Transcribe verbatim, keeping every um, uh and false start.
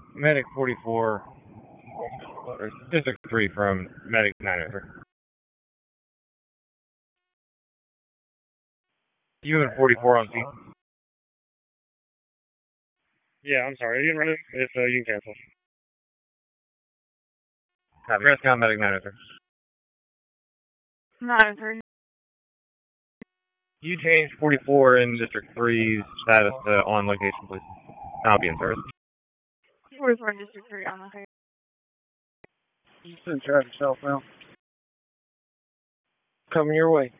Medic forty-four, District three from Medic nine oh three. Unit forty-four on scene. Yeah, I'm sorry. Are you ready? If uh, you can cancel. Copy. Press count Medic nine oh three. nine oh three. You change forty-four in District three's status to on location, please. I'll be in service. forty-four District three on location. You send traffic southbound. Coming your way.